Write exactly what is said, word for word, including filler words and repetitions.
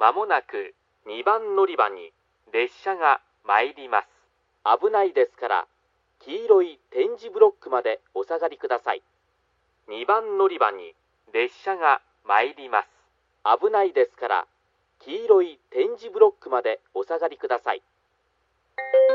まもなくにばん乗り場に列車が参ります。危ないですから、黄色い点字ブロックまでお下がりください。にばん乗り場に列車が参ります。危ないですから、黄色い点字ブロックまでお下がりください。